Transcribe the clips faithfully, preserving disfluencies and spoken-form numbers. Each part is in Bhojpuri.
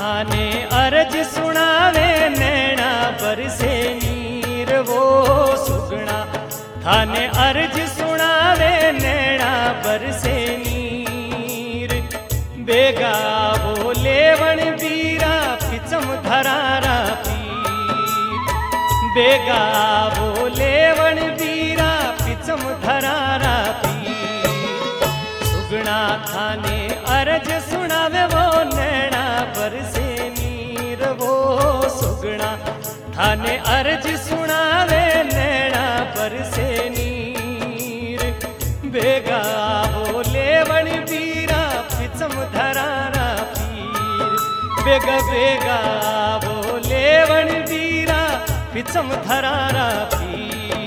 थाने अर्ज सुनावे नैना बरसे नीर वो सुगना थाने अर्ज सुनावे नैना बरसे नीर बेगा बोले वण बीरा पिचम धरारा पीर बेगा बोले वण बीरा पिचम धरारा पीर सुगना थाने अर्ज सुनावे वो नैना बरसे नीर वो सुगना थाने अर्ज सुनावे नैना बरसे नीर बेगा बोले वण बीरा पिचम धरारा पीर बेगा बेगा बोले वण बीरा पिचम धरारा पीर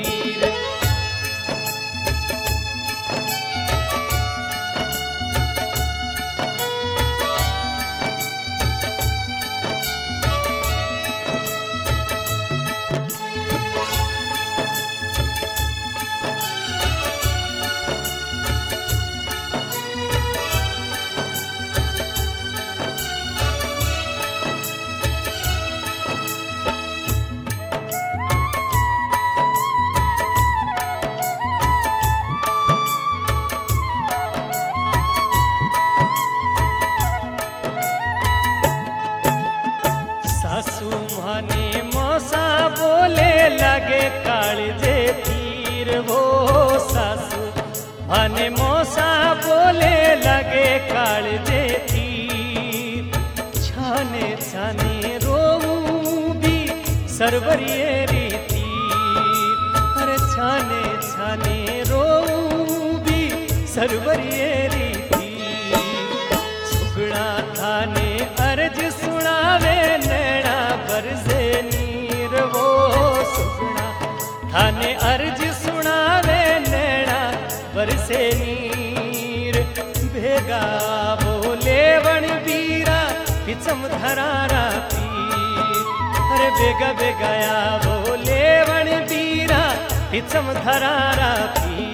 सासू माने मौसा बोले लगे काळजे तीर वो सासू माने मौसा बोले लगे काळजे तीर छाने छाने रोऊं भी सरवरिये रीति अरे छाने छाने रोऊं भी सरवरिये रीति सुगना थाने अर्ज सुनावे नैना बरसे नीर वो सुगना थाने अर्ज सुनावे नैना बरसे नीर भेगा बोले वण बीरा पिचम धरारा पीर अरे बेगा बेगाया बोले वण बीरा पिचम धरारा पीर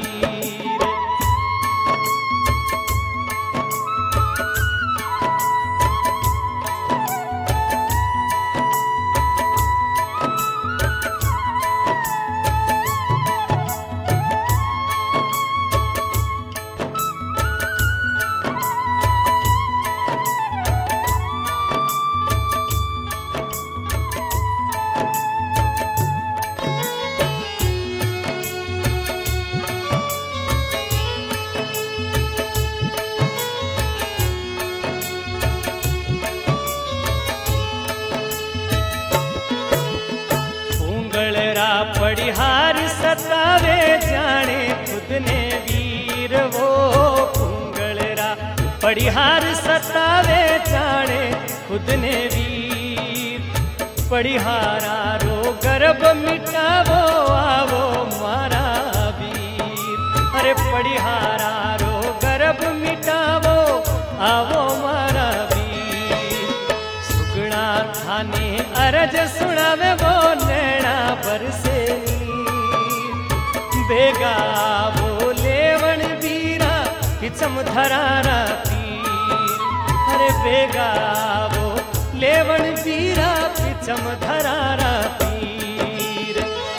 पड़िहार सतावे जाने खुद ने वीर वो पुंगलरा पड़िहार सतावे जाने खुद ने वीर पड़िहारा रो गर्भ मिटावो आवो मारा वीर अरे पड़िहारा रो गर्भ मिटावो आवो मारा वीर सुगना थाने अर्ज सुनावे वो नैना बरसे बेगा बोले वण बीरा पिचम धरारा पीर अरे बेगा बोले वण बीरा पिचम धरारा पीर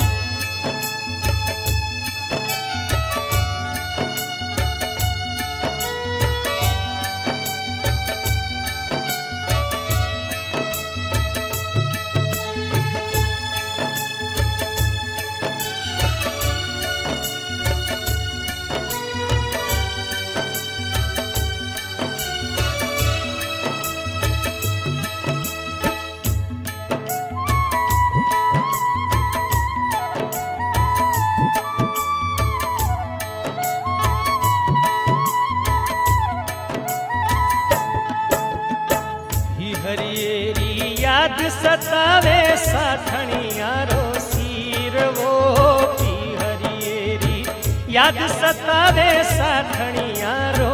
हरियेरी याद सतावे साथणिया रो सीर वो पी हरियेरी याद सतावे साथणिया रो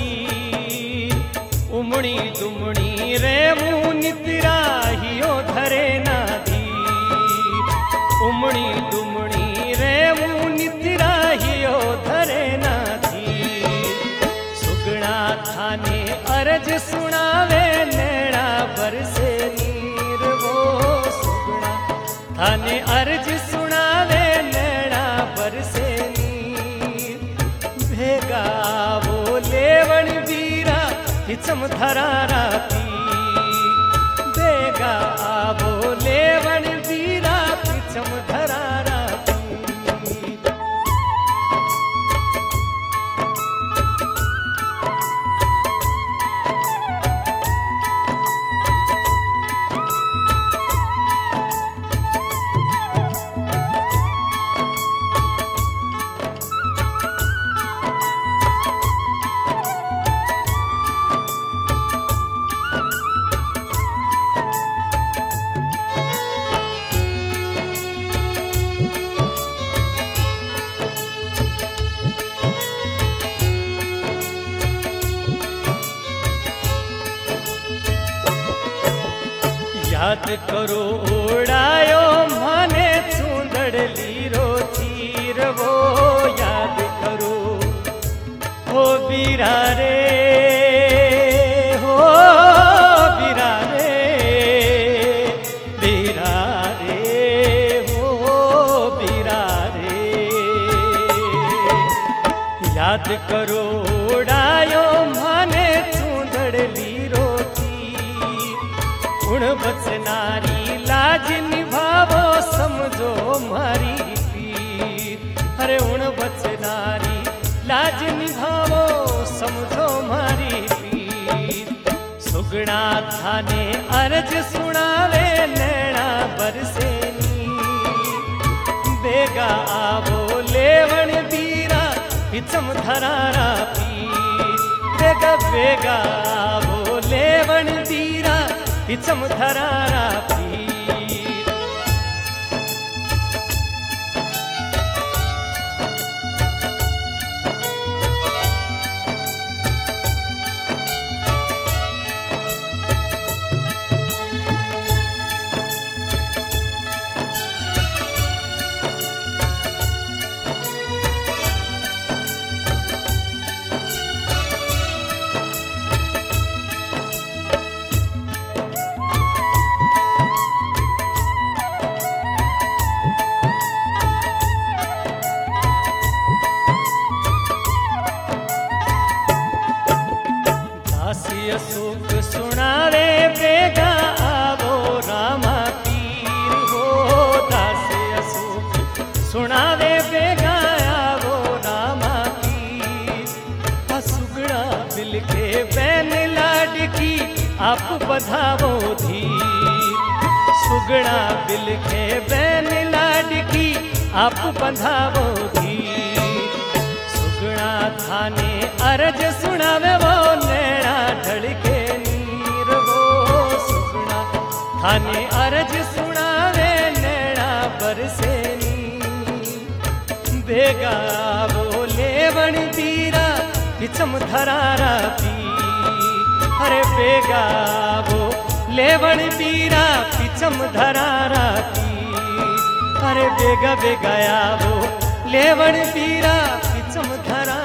सीर उमड़ी दुमड़ी रे मुँह नितराहियो धरे ना धीर उमड़ी दुमड़ी रे मुँह नितराहियो धरे ना धीर सुगना थाने अर्ज सुनावे नैना बरसे थाने अर्ज सुनावे नैना बरसे नीर भेगा वो लेवण वीरा पिचम धरारा पी भेगा वो लेवण वीरा पिचम धरारा पी याद करो ओडायो माने चूंदड़ली रो चीर वो याद करो हो बीरा रे हो बीरा रे बीरा रे हो बीरा रे याद करो ओडायो माने चूंदड़ली रो उण बचनारी लाज निभावो समझो मारी पीर अरे उण बचनारी लाज निभावो समझो मारी पीर सुगना थाने अर्ज सुनावे नैना बरसे नीर बेगा आवो लेवण दीरा पिचम धरारा पीर बेगा बेगा आवो लेवण दीरा पिचम धरारा पीर सुख सुनावे बेगा आवो रामा पीर हो दास्य सुख सुनावे बेगा आवो रामा पीर सुगड़ा बिल के बैन लाडकी आप बधावो धीर सुगड़ा बिल के बैन लाडकी आप बधावो धीर सुगड़ा थाने अर्ज सुनावे वो नैना ढड़के नीर वो सुगना थाने अर्ज सुनावे नैना बरसे नीर बेगा वो लेवण दीरा पिचम धरारा पी अरे बेगा वो लेवण दीरा पिचम धरारा पी अरे बेगा बेगा वो लेवण दीरा पिचम धरा